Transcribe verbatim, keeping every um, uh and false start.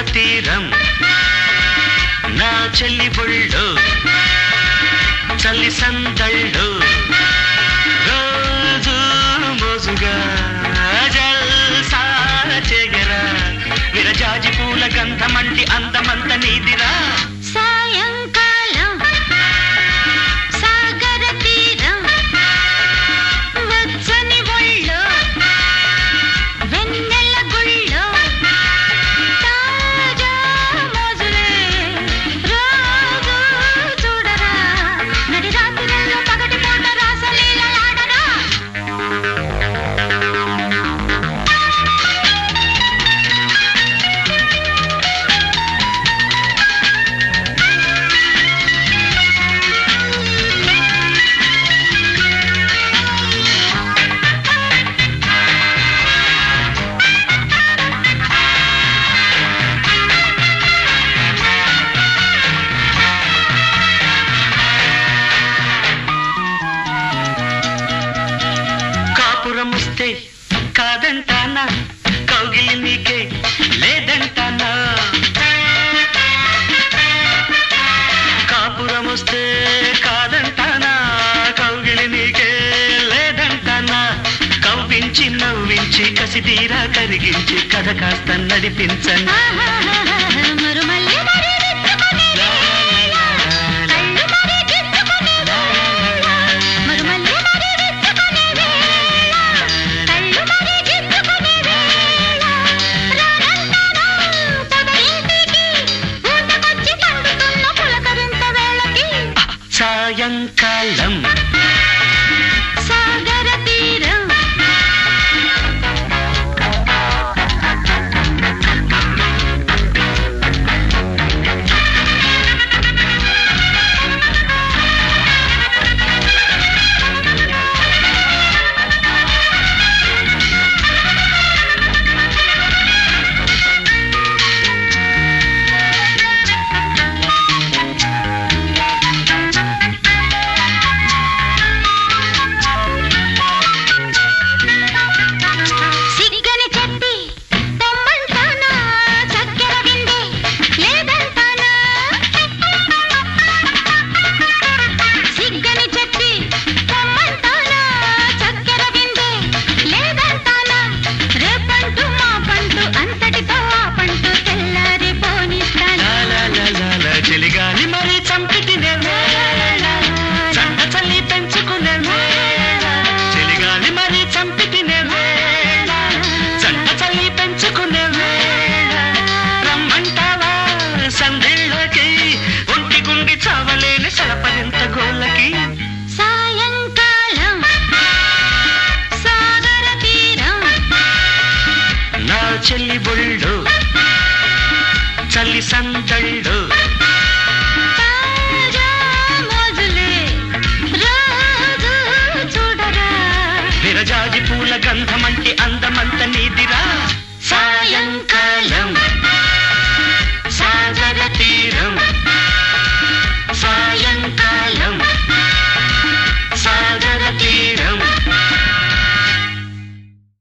తీరం నా చెల్లి బొళ్ళు చల్లి సందళ్ళు రోజు మోజుగా జల్సా చెగరా విరజాజి పూల గంధమంటి అందమంత నీదిరా సాయంకాలం సాగర తీరం వచ్చని ఒళ్ళు వెన్నెల గుళ్ళు తాజా మోజులే రోజు చూడరా నడి రాత్రుల్లో పగటి పూట రాసలీలలాడరా కాపురముస్తే కాదంటానా కౌగిలి నీకే లేదంటానా కాపురముస్తే కాదంటానా కౌగిలి నీకే లేదంటానా కవ్వించి నవ్వించి కసి తీరా కరిగించి కథ కాస్త నడిపించను మరుమల్లె మరి విచ్చుకునే కళ్ళు మరి గిచ్చుకునే మరుమల్లె మరి విచ్చుకునే కళ్ళు మరి గిచ్చుకునే రారంటారా పొదరింటికి ఊటకొచ్చి పండుతున్న పులకరింత వేళకి సాయంకాలం సాగర తీరం సిగ్గని చెప్పి తెమ్మంటానా చక్కెర విందే లేదంటానా సిగ్గని చెప్పి తెమ్మంటానా చక్కెర విందే లేదంటానా రేపంటూ మా పంటూ అంతటితో ఆ పంటూ తెల్లారి పోనిస్తానా లాలాలాలాల చెలిగాలి మరి చంపితినే వేళ చంట చల్లి పెంచుకునే వేళ చెలిగాలి మరి చంపితినే వేళ చంట చల్లి పెంచుకునే వేళ రమ్మంటావా సందేళ్ళకి ఒంటి గుండి చావలేని సలపరింత గోళ్ళకి సాయంకాలం సాగర తీరం నా చెల్లి బొళ్ళు చల్లి సందళ్ళు